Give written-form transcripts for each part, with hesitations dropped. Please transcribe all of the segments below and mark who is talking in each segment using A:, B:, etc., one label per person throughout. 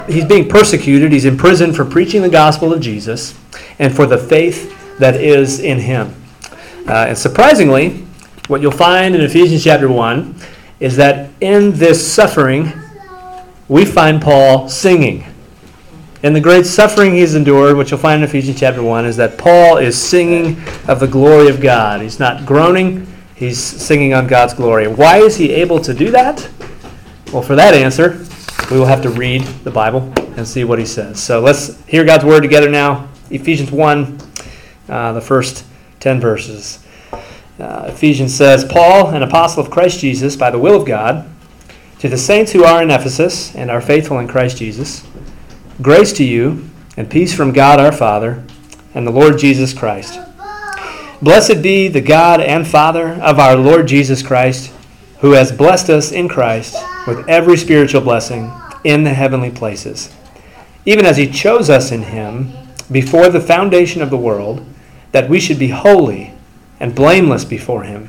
A: He's being persecuted. He's in prison for preaching the gospel of Jesus and for the faith that is in him. And surprisingly, what you'll find in Ephesians chapter 1 is that in this suffering, we find Paul singing. In the great suffering he's endured, what you'll find in Ephesians chapter 1 is that Paul is singing of the glory of God. He's not groaning, he's singing on God's glory. Why is he able to do that? Well, for that answer, we will have to read the Bible and see what he says. So let's hear God's word together now. Ephesians 1, the first 10 verses. Ephesians says, Paul, an apostle of Christ Jesus, by the will of God, to the saints who are in Ephesus and are faithful in Christ Jesus, grace to you and peace from God our Father and the Lord Jesus Christ. Blessed be the God and Father of our Lord Jesus Christ, who has blessed us in Christ with every spiritual blessing in the heavenly places, even as he chose us in him before the foundation of the world, that we should be holy and blameless before him.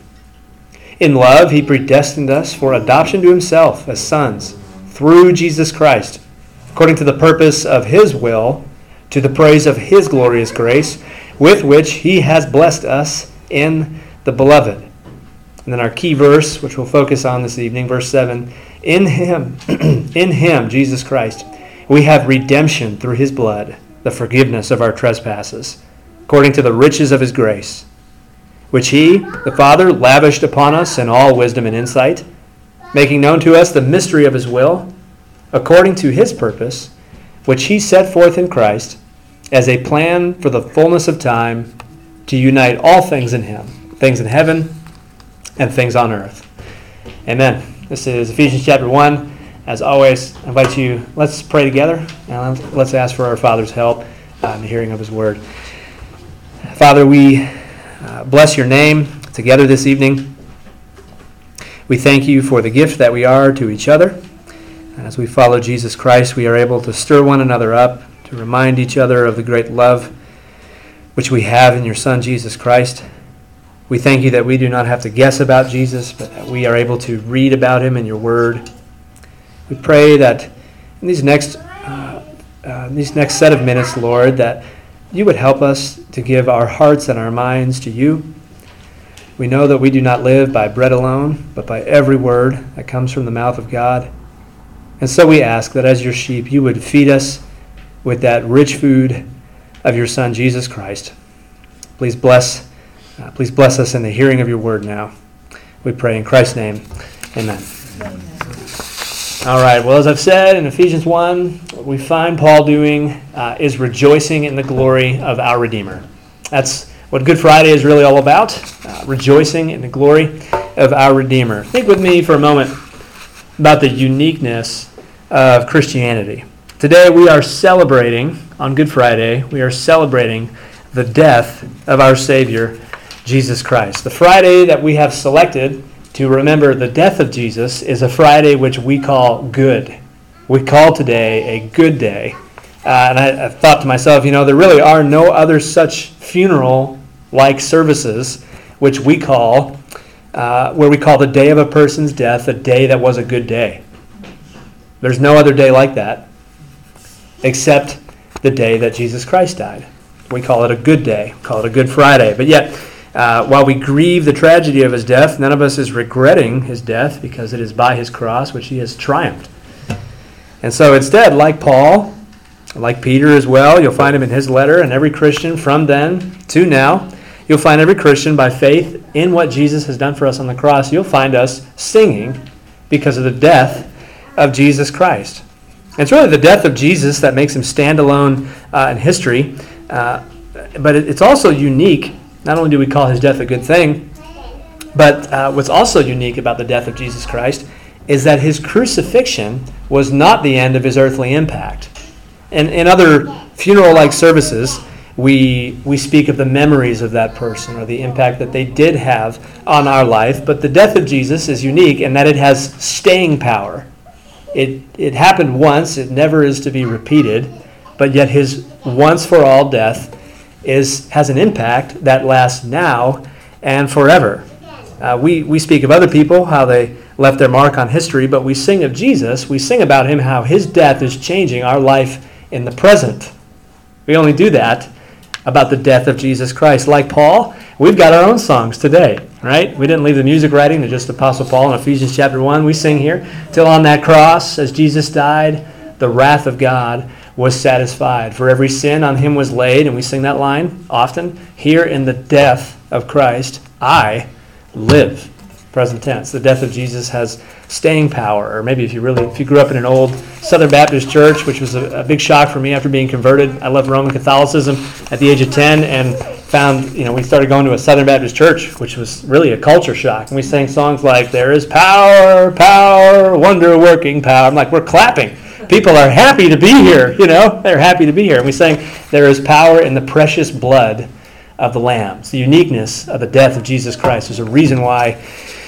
A: In love, he predestined us for adoption to himself as sons through Jesus Christ, according to the purpose of his will, to the praise of his glorious grace, with which he has blessed us in the beloved. And then our key verse, which we'll focus on this evening, verse 7, in him, Jesus Christ, we have redemption through his blood, the forgiveness of our trespasses, according to the riches of his grace, which he, the Father, lavished upon us in all wisdom and insight, making known to us the mystery of his will, according to his purpose, which he set forth in Christ as a plan for the fullness of time to unite all things in him, things in heaven and things on earth. Amen. This is Ephesians chapter 1. As always, I invite you, let's pray together, and let's ask for our Father's help in the hearing of his word. Father, we bless your name together this evening. We thank you for the gift that we are to each other. And as we follow Jesus Christ, we are able to stir one another up, to remind each other of the great love which we have in your Son, Jesus Christ. We thank you that we do not have to guess about Jesus, but that we are able to read about him in your word. We pray that in these next set of minutes, Lord, that you would help us to give our hearts and our minds to you. We know that we do not live by bread alone, but by every word that comes from the mouth of God. And so we ask that as your sheep, you would feed us with that rich food of your Son, Jesus Christ. Please bless us in the hearing of your word now. We pray in Christ's name. Amen. All right, well, as I've said, in Ephesians 1, what we find Paul doing is rejoicing in the glory of our Redeemer. That's what Good Friday is really all about, rejoicing in the glory of our Redeemer. Think with me for a moment about the uniqueness of Christianity. Today we are celebrating, on Good Friday, we are celebrating the death of our Savior, Jesus Christ. The Friday that we have selected to remember the death of Jesus is a Friday which we call good. We call today a good day. And I thought to myself, there really are no other such funeral-like services which we call, where we call the day of a person's death a day that was a good day. There's no other day like that except the day that Jesus Christ died. We call it a good day, call it a Good Friday. But yet, while we grieve the tragedy of his death, none of us is regretting his death because it is by his cross which he has triumphed. And so instead, like Paul, like Peter as well, you'll find him in his letter, and every Christian from then to now, you'll find every Christian by faith in what Jesus has done for us on the cross, you'll find us singing because of the death of Jesus Christ. And it's really the death of Jesus that makes him stand alone in history, but it's also unique. Not only do we call his death a good thing, but what's also unique about the death of Jesus Christ is that his crucifixion was not the end of his earthly impact. And in other funeral-like services, we speak of the memories of that person or the impact that they did have on our life. But the death of Jesus is unique in that it has staying power. It happened once. It never is to be repeated. But yet his once-for-all death has an impact that lasts now and forever. We speak of other people, how they left their mark on history, but we sing of Jesus. We sing about him, how his death is changing our life in the present. We only do that about the death of Jesus Christ. Like Paul, we've got our own songs today, right? We didn't leave the music writing to just Apostle Paul in Ephesians chapter 1. We sing here, till on that cross, as Jesus died, the wrath of God was satisfied. For every sin on him was laid, and we sing that line often. Here in the death of Christ, I live. Present tense. The death of Jesus has staying power. Or maybe if you grew up in an old Southern Baptist church, which was a big shock for me after being converted. I left Roman Catholicism at the age of 10 and found, we started going to a Southern Baptist church, which was really a culture shock. And we sang songs like, there is power, power, wonder-working power. I'm like, we're clapping. People are happy to be here, They're happy to be here. And we sang, there is power in the precious blood of the Lamb. It's the uniqueness of the death of Jesus Christ. There's a reason why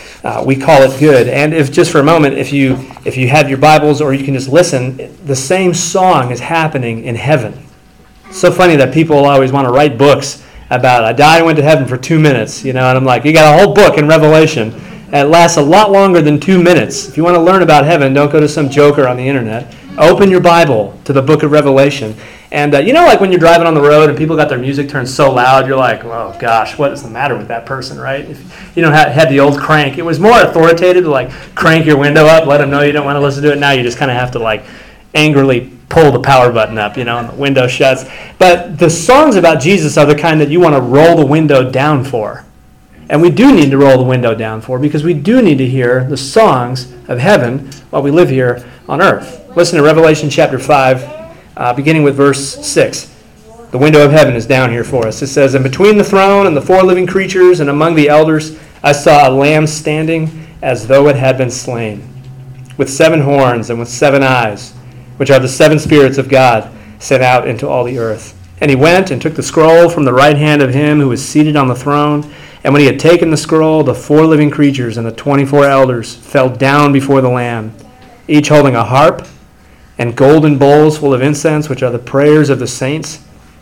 A: we call it good. And if just for a moment, if you have your Bibles or you can just listen, the same song is happening in heaven. It's so funny that people always want to write books about, I died and went to heaven for 2 minutes, and I'm like, you got a whole book in Revelation. And it lasts a lot longer than 2 minutes. If you want to learn about heaven, don't go to some joker on the internet. Open your Bible to the book of Revelation. And like when you're driving on the road and people got their music turned so loud, you're like, oh gosh, what is the matter with that person, right? If you had the old crank. It was more authoritative to like crank your window up, let them know you don't want to listen to it. Now you just kind of have to like angrily pull the power button up, and the window shuts. But the songs about Jesus are the kind that you want to roll the window down for. And we do need to roll the window down for, because we do need to hear the songs of heaven while we live here on earth. Listen to Revelation chapter 5. Beginning with verse 6. The window of heaven is down here for us. It says, and between the throne and the 4 living creatures and among the elders, I saw a lamb standing as though it had been slain, with 7 horns and with 7 eyes, which are the 7 spirits of God sent out into all the earth. And he went and took the scroll from the right hand of him who was seated on the throne. And when he had taken the scroll, the 4 living creatures and the 24 elders fell down before the Lamb, each holding a harp, and golden bowls full of incense, which are the prayers of the saints.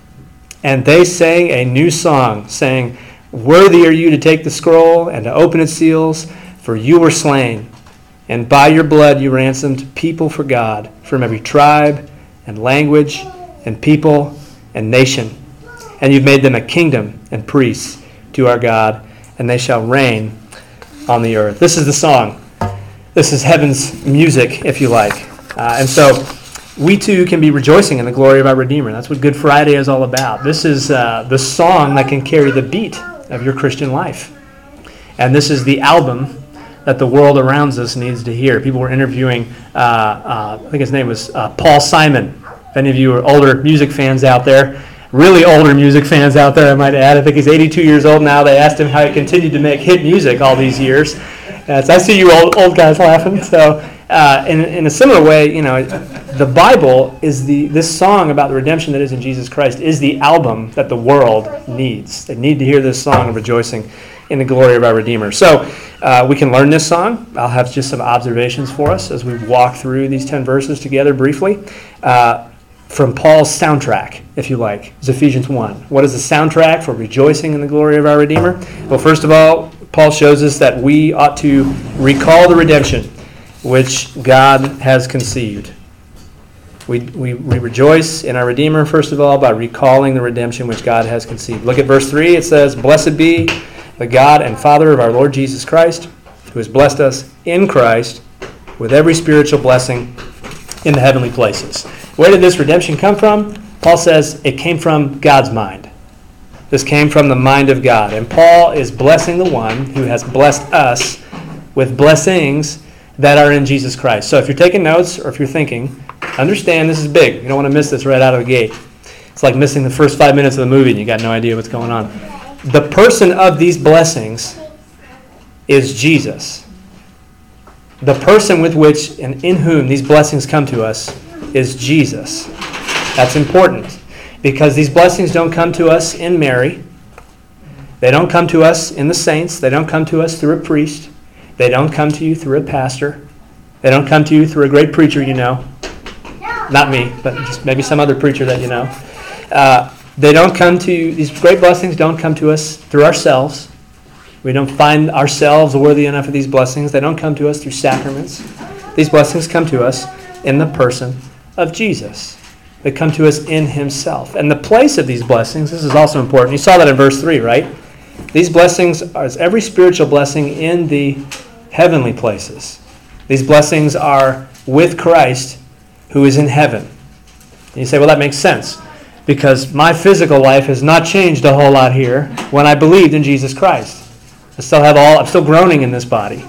A: And they sang a new song, saying, worthy are you to take the scroll and to open its seals, for you were slain, and by your blood you ransomed people for God from every tribe and language and people and nation. And you've made them a kingdom and priests to our God, and they shall reign on the earth. This is the song. This is heaven's music, if you like. And so we too can be rejoicing in the glory of our Redeemer. That's what Good Friday is all about. This is the song that can carry the beat of your Christian life. And this is the album that the world around us needs to hear. People were interviewing, I think his name was Paul Simon. If any of you are older music fans out there, really older music fans out there, I might add. I think he's 82 years old now. They asked him how he continued to make hit music all these years. So I see you old guys laughing. So in a similar way, the Bible is this song about the redemption that is in Jesus Christ is the album that the world needs. They need to hear this song of rejoicing in the glory of our Redeemer. So we can learn this song. I'll have just some observations for us as we walk through these 10 verses together briefly. From Paul's soundtrack, if you like, is Ephesians 1. What is the soundtrack for rejoicing in the glory of our Redeemer? Well, first of all, Paul shows us that we ought to recall the redemption which God has conceived. We rejoice in our Redeemer, first of all, by recalling the redemption which God has conceived. Look at verse 3. It says, blessed be the God and Father of our Lord Jesus Christ, who has blessed us in Christ with every spiritual blessing in the heavenly places. Where did this redemption come from? Paul says it came from God's mind. This came from the mind of God. And Paul is blessing the one who has blessed us with blessings that are in Jesus Christ. So if you're taking notes or if you're thinking, understand this is big. You don't want to miss this right out of the gate. It's like missing the first 5 minutes of the movie and you got no idea what's going on. The person of these blessings is Jesus. The person with which and in whom these blessings come to us is Jesus. That's important because these blessings don't come to us in Mary. They don't come to us in the saints. They don't come to us through a priest. They don't come to you through a pastor. They don't come to you through a great preacher you know. Not me, but just maybe some other preacher that you know. They don't come to you, these great blessings don't come to us through ourselves. We don't find ourselves worthy enough of these blessings. They don't come to us through sacraments. These blessings come to us in the person of Jesus. They come to us in himself. And the place of these blessings, this is also important. You saw that in verse 3, right? These blessings are every spiritual blessing in the heavenly places. These blessings are with Christ who is in heaven. And you say, well, that makes sense, because my physical life has not changed a whole lot here when I believed in Jesus Christ. I'm still groaning in this body.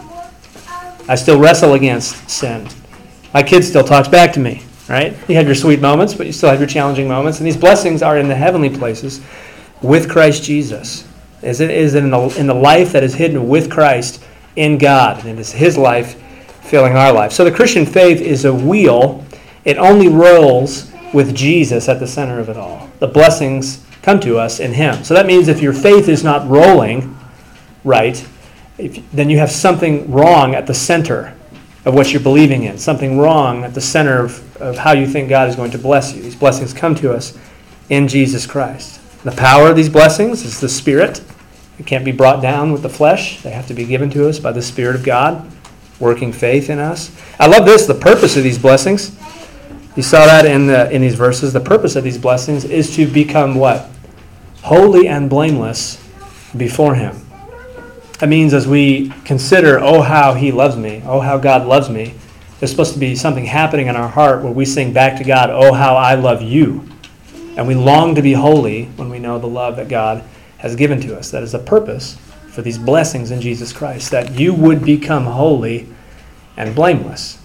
A: I still wrestle against sin. My kid still talks back to me, right? You have your sweet moments, but you still have your challenging moments. And these blessings are in the heavenly places with Christ Jesus. It is in the life that is hidden with Christ in God. And it is his life filling our life. So the Christian faith is a wheel. It only rolls with Jesus at the center of it all. The blessings come to us in him. So that means if your faith is not rolling right, then you have something wrong at the center of what you're believing in, something wrong at the center of how you think God is going to bless you. These blessings come to us in Jesus Christ. The power of these blessings is the Spirit. It can't be brought down with the flesh. They have to be given to us by the Spirit of God, working faith in us. I love this, the purpose of these blessings. You saw that in these verses. The purpose of these blessings is to become what? Holy and blameless before him. That means as we consider, oh, how he loves me, oh, how God loves me, there's supposed to be something happening in our heart where we sing back to God, oh, how I love you. And we long to be holy when we know the love that God has given to us. That is the purpose for these blessings in Jesus Christ, that you would become holy and blameless.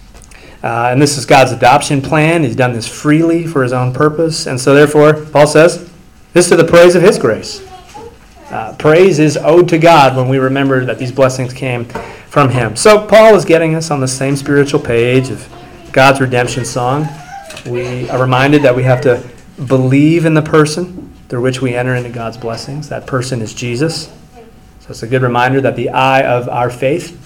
A: And this is God's adoption plan. He's done this freely for his own purpose. And so therefore, Paul says, this to the praise of his grace. Praise is owed to God when we remember that these blessings came from him. So Paul is getting us on the same spiritual page of God's redemption song. We are reminded that we have to believe in the person through which we enter into God's blessings. That person is Jesus. So it's a good reminder that the eye of our faith,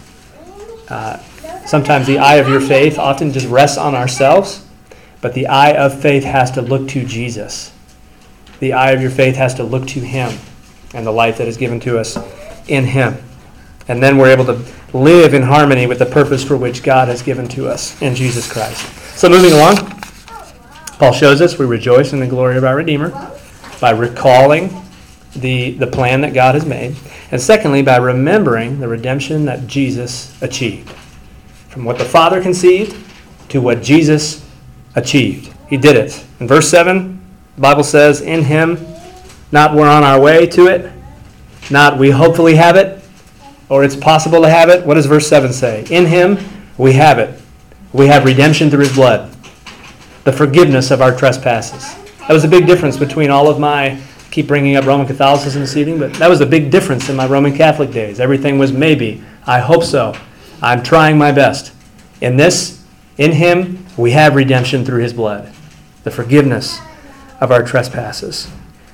A: sometimes the eye of your faith often just rests on ourselves, but the eye of faith has to look to Jesus. The eye of your faith has to look to him and the life that is given to us in him. And then we're able to live in harmony with the purpose for which God has given to us in Jesus Christ. So moving along, Paul shows us we rejoice in the glory of our Redeemer by recalling the plan that God has made. And secondly, by remembering the redemption that Jesus achieved. From what the Father conceived to what Jesus achieved. He did it. In verse 7, the Bible says, in him, not we're on our way to it, not we hopefully have it, or it's possible to have it. What does verse 7 say? In him, we have it. We have redemption through his blood, the forgiveness of our trespasses. That was a big difference between all of my, keep bringing up Roman Catholicism this evening, but that was a big difference in my Roman Catholic days. Everything was maybe, I hope so, I'm trying my best. In him, we have redemption through his blood, the forgiveness of our trespasses.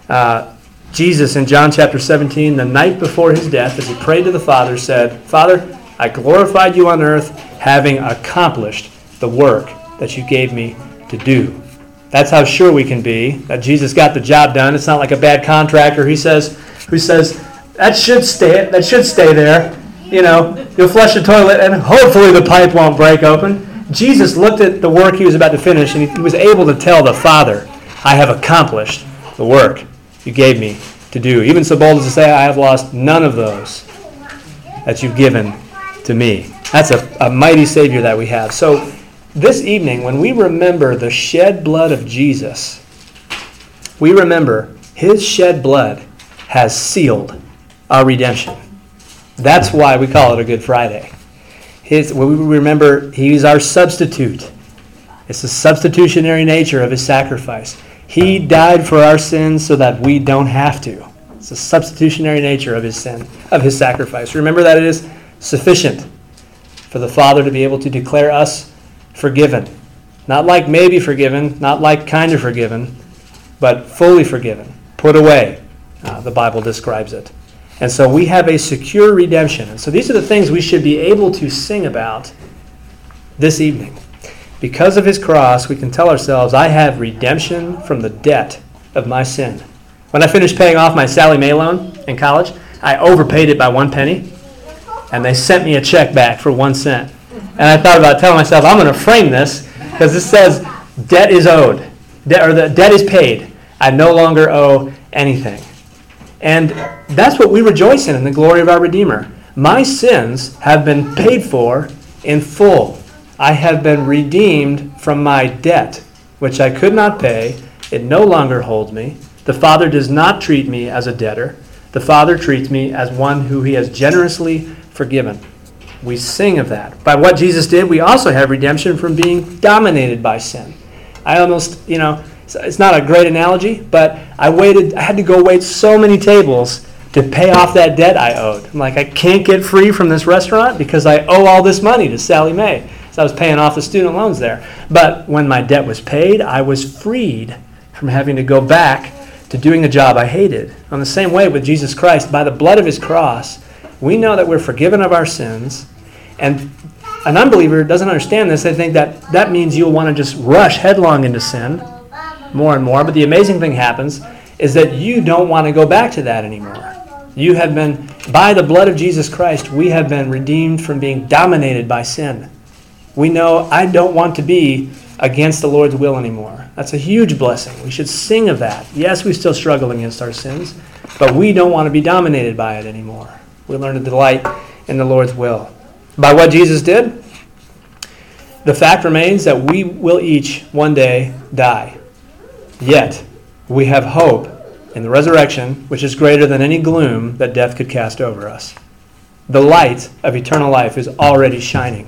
A: Jesus in John chapter 17, the night before his death, as he prayed to the Father, said, Father, I glorified you on earth, having accomplished the work that you gave me to do. That's how sure we can be that Jesus got the job done. It's not like a bad contractor who says that should stay there. You know, you'll flush the toilet and hopefully the pipe won't break open. Jesus looked at the work he was about to finish and he was able to tell the Father, I have accomplished the work you gave me to do. Even so bold as to say, I have lost none of those that you've given to me. That's a mighty Savior that we have. So this evening, when we remember the shed blood of Jesus, we remember his shed blood has sealed our redemption. That's why we call it a Good Friday. We remember he's our substitute. It's the substitutionary nature of his sacrifice. He died for our sins so that we don't have to. It's the substitutionary nature of his sin, of his sacrifice. Remember that it is sufficient for the Father to be able to declare us forgiven. Not like maybe forgiven, not like kind of forgiven, but fully forgiven, put away. The Bible describes it. And so we have a secure redemption. And so these are the things we should be able to sing about this evening. Because of his cross, we can tell ourselves, I have redemption from the debt of my sin. When I finished paying off my Sallie Mae loan in college, I overpaid it by 1 penny, and they sent me a check back for 1 cent. And I thought about telling myself, I'm going to frame this, because this says debt is owed, the debt is paid. I no longer owe anything. And that's what we rejoice in the glory of our Redeemer. My sins have been paid for in full. I have been redeemed from my debt, which I could not pay. It no longer holds me. The Father does not treat me as a debtor. The Father treats me as one who he has generously forgiven. We sing of that. By what Jesus did, we also have redemption from being dominated by sin. I almost, it's not a great analogy, but I had to go wait so many tables to pay off that debt I owed. I'm like, I can't get free from this restaurant because I owe all this money to Sally Mae. So I was paying off the student loans there. But when my debt was paid, I was freed from having to go back to doing a job I hated. On the same way with Jesus Christ, by the blood of his cross, we know that we're forgiven of our sins. And an unbeliever doesn't understand this. They think that means you'll want to just rush headlong into sin more and more. But the amazing thing happens is that you don't want to go back to that anymore. You have been, by the blood of Jesus Christ, we have been redeemed from being dominated by sin. We know I don't want to be against the Lord's will anymore. That's a huge blessing. We should sing of that. Yes, we still struggle against our sins, but we don't want to be dominated by it anymore. We learn to delight in the Lord's will. By what Jesus did, the fact remains that we will each one day die. Yet, we have hope in the resurrection, which is greater than any gloom that death could cast over us. The light of eternal life is already shining.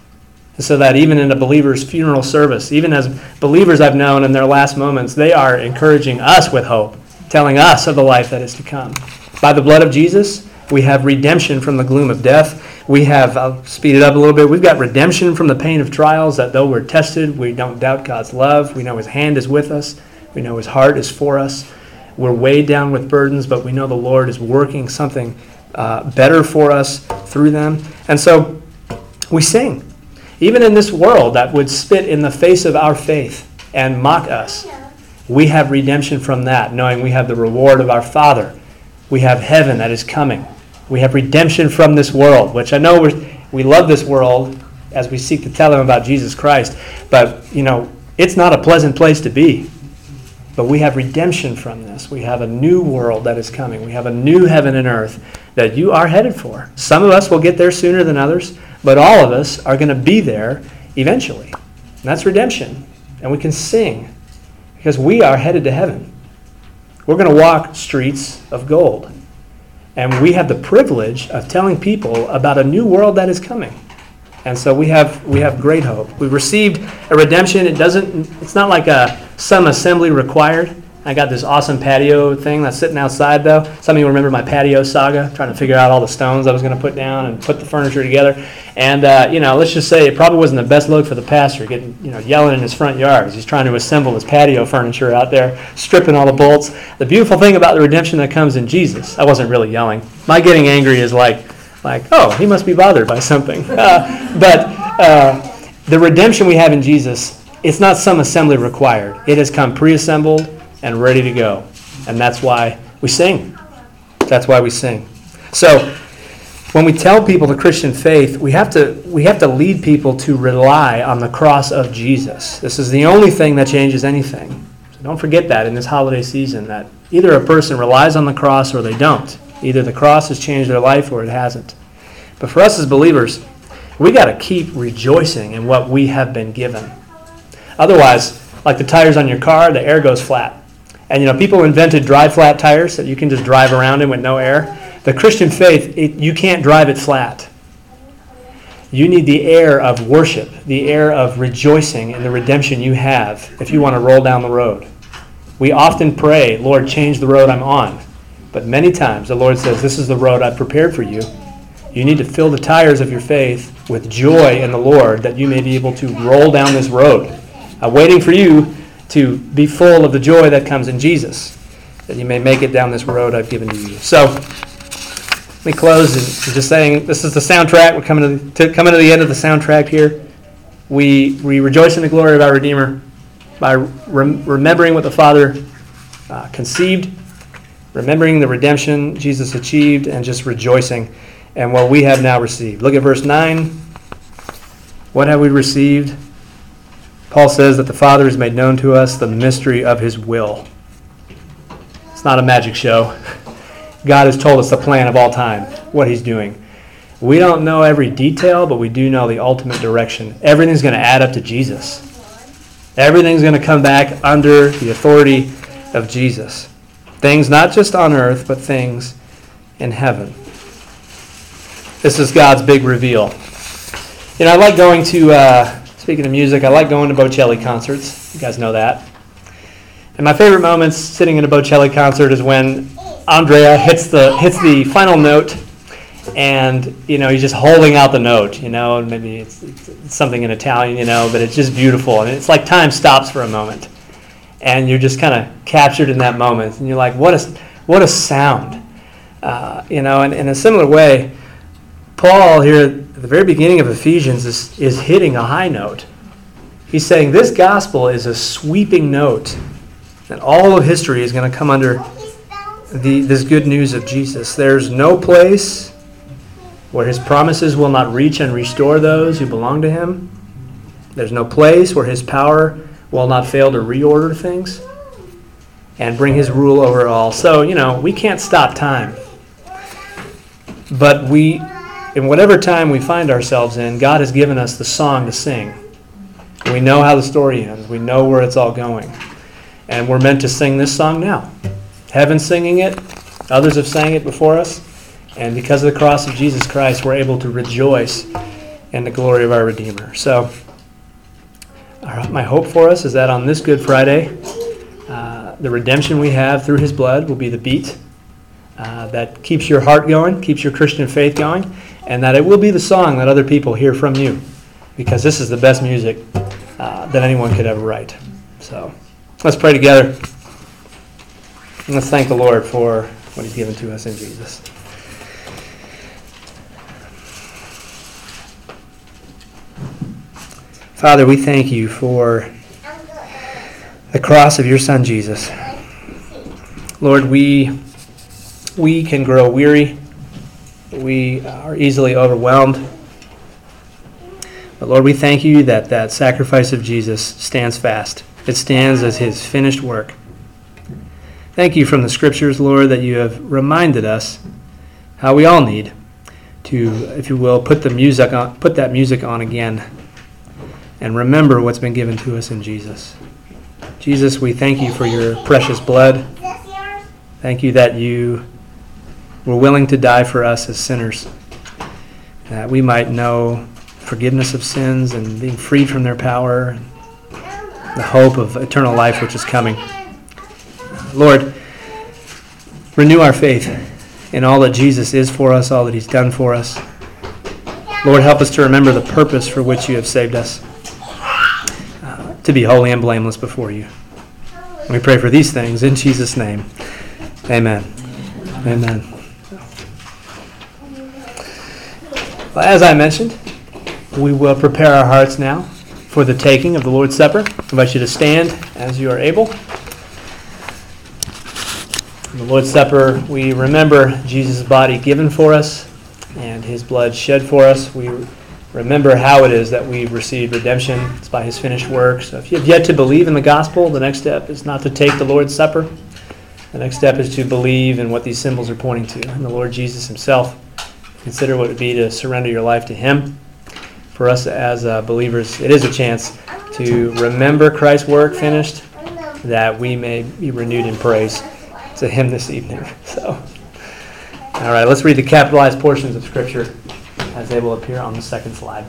A: So that even in a believer's funeral service, even as believers I've known in their last moments, they are encouraging us with hope, telling us of the life that is to come. By the blood of Jesus, we have redemption from the gloom of death. We have, I'll speed it up a little bit, we've got redemption from the pain of trials, that though we're tested, we don't doubt God's love. We know his hand is with us. We know his heart is for us. We're weighed down with burdens, but we know the Lord is working something better for us through them. And so we sing. Even in this world that would spit in the face of our faith and mock us, we have redemption from that, knowing we have the reward of our Father. We have heaven that is coming. We have redemption from this world, which I know we love this world as we seek to tell them about Jesus Christ, but, it's not a pleasant place to be. But we have redemption from this. We have a new world that is coming. We have a new heaven and earth that you are headed for. Some of us will get there sooner than others, but all of us are going to be there eventually. And that's redemption. And we can sing because we are headed to heaven. We're going to walk streets of gold. And we have the privilege of telling people about a new world that is coming. And so we have great hope. We've received a redemption. It's not like some assembly required. I got this awesome patio thing that's sitting outside, though. Some of you remember my patio saga, trying to figure out all the stones I was going to put down and put the furniture together. And, let's just say it probably wasn't the best look for the pastor, getting, yelling in his front yard as he's trying to assemble his patio furniture out there, stripping all the bolts. The beautiful thing about the redemption that comes in Jesus, I wasn't really yelling. My getting angry is like, oh, he must be bothered by something. But the redemption we have in Jesus, it's not some assembly required. It has come pre-assembled and ready to go. And that's why we sing. That's why we sing. So when we tell people the Christian faith, we have to lead people to rely on the cross of Jesus. This is the only thing that changes anything. So don't forget that in this holiday season, that either a person relies on the cross or they don't. Either the cross has changed their life or it hasn't. But for us as believers, we got to keep rejoicing in what we have been given. Otherwise, like the tires on your car, the air goes flat. And people invented dry flat tires that you can just drive around in with no air. The Christian faith, you can't drive it flat. You need the air of worship, the air of rejoicing in the redemption you have if you want to roll down the road. We often pray, Lord, change the road I'm on. But many times the Lord says, this is the road I've prepared for you. You need to fill the tires of your faith with joy in the Lord that you may be able to roll down this road. I'm waiting for you to be full of the joy that comes in Jesus, that you may make it down this road I've given to you. So let me close and just saying this is the soundtrack. We're coming to the end of the soundtrack here. We rejoice in the glory of our Redeemer by remembering what the Father conceived, remembering the redemption Jesus achieved and just rejoicing in what we have now received. Look at verse 9. What have we received? Paul says that the Father has made known to us the mystery of his will. It's not a magic show. God has told us the plan of all time, what he's doing. We don't know every detail, but we do know the ultimate direction. Everything's going to add up to Jesus. Everything's going to come back under the authority of Jesus. Things not just on earth, but things in heaven. This is God's big reveal. You know, I like going to, speaking of music, I like going to Bocelli concerts. You guys know that. And my favorite moments sitting in a Bocelli concert is when Andrea hits the final note, and he's just holding out the note. And maybe it's something in Italian, but it's just beautiful, and it's like time stops for a moment, and you're just kind of captured in that moment, and you're like, what a sound, And in a similar way, Paul here at the very beginning of Ephesians is hitting a high note. He's saying this gospel is a sweeping note, and all of history is going to come under this good news of Jesus. There's no place where his promises will not reach and restore those who belong to him. There's no place where his power will not fail to reorder things and bring his rule over all. So, we can't stop time. But in whatever time we find ourselves in, God has given us the song to sing. We know how the story ends. We know where it's all going. And we're meant to sing this song now. Heaven's singing it. Others have sang it before us. And because of the cross of Jesus Christ, we're able to rejoice in the glory of our Redeemer. So, my hope for us is that on this Good Friday, the redemption we have through his blood will be the beat that keeps your heart going, keeps your Christian faith going, and that it will be the song that other people hear from you, because this is the best music that anyone could ever write. So, let's pray together. And let's thank the Lord for what he's given to us in Jesus. Father, we thank you for the cross of your Son, Jesus. Lord, we can grow weary. We are easily overwhelmed. But Lord, we thank you that sacrifice of Jesus stands fast. It stands as his finished work. Thank you from the Scriptures, Lord, that you have reminded us how we all need to, if you will, put that music on again and remember what's been given to us in Jesus. Jesus, we thank you for your precious blood. Thank you that you were willing to die for us as sinners, that we might know forgiveness of sins and being freed from their power, and the hope of eternal life which is coming. Lord, renew our faith in all that Jesus is for us, all that he's done for us. Lord, help us to remember the purpose for which you have saved us, to be holy and blameless before you. And we pray for these things in Jesus' name. Amen. Amen. Well, as I mentioned, we will prepare our hearts now for the taking of the Lord's Supper. I invite you to stand as you are able. In the Lord's Supper, we remember Jesus' body given for us and his blood shed for us. We remember how it is that we've received redemption. It's by his finished work. So if you have yet to believe in the gospel, the next step is not to take the Lord's Supper. The next step is to believe in what these symbols are pointing to, in the Lord Jesus himself. Consider what it would be to surrender your life to him. For us as believers, it is a chance to remember Christ's work finished, that we may be renewed in praise to him this evening. So, all right, let's read the capitalized portions of Scripture as they will appear on the second slide.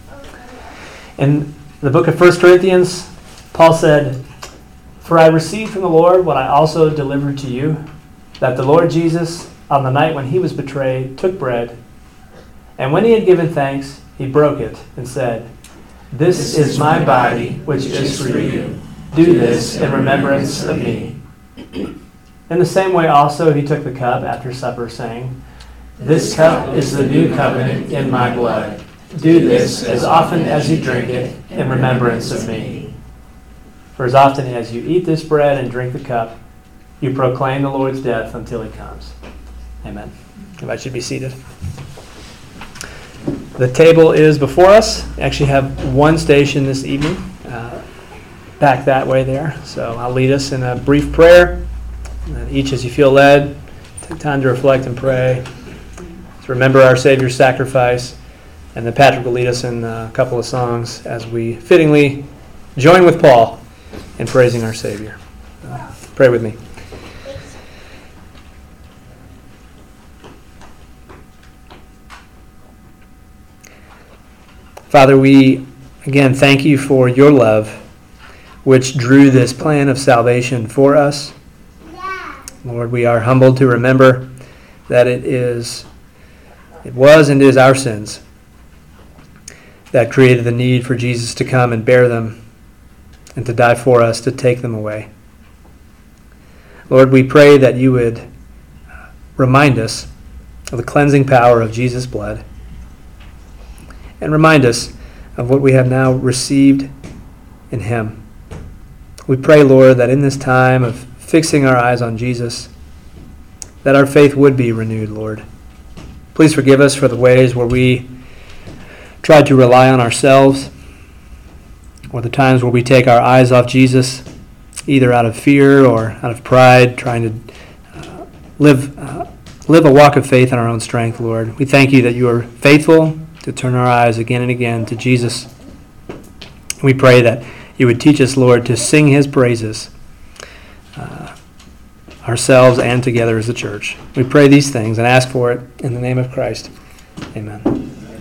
A: In the book of 1 Corinthians, Paul said, "For I received from the Lord what I also delivered to you, that the Lord Jesus, on the night when he was betrayed, took bread, and when he had given thanks, he broke it and said, 'This is my body, which is for you. Do this in remembrance of me.' In the same way also he took the cup after supper, saying, 'This cup is the new covenant in my blood. Do this as often as you drink it in remembrance of me. For as often as you eat this bread and drink the cup, you proclaim the Lord's death until he comes. Amen. Everybody should be seated. The table is before us. We actually have one station this evening, back that way there. So I'll lead us in a brief prayer. And each, as you feel led, take time to reflect and pray. To remember our Savior's sacrifice. And then Patrick will lead us in a couple of songs as we fittingly join with Paul in praising our Savior. Pray with me. Father, we again thank you for your love, which drew this plan of salvation for us. Lord, we are humbled to remember that it was and is our sins that created the need for Jesus to come and bear them and to die for us, to take them away. Lord, we pray that you would remind us of the cleansing power of Jesus' blood and remind us of what we have now received in him. We pray, Lord, that in this time of fixing our eyes on Jesus, that our faith would be renewed, Lord. Please forgive us for the ways where we tried to rely on ourselves, or the times where we take our eyes off Jesus, either out of fear or out of pride, trying to live a walk of faith in our own strength, Lord. We thank you that you are faithful to turn our eyes again and again to Jesus. We pray that you would teach us, Lord, to sing his praises ourselves and together as a church. We pray these things and ask for it in the name of Christ. Amen.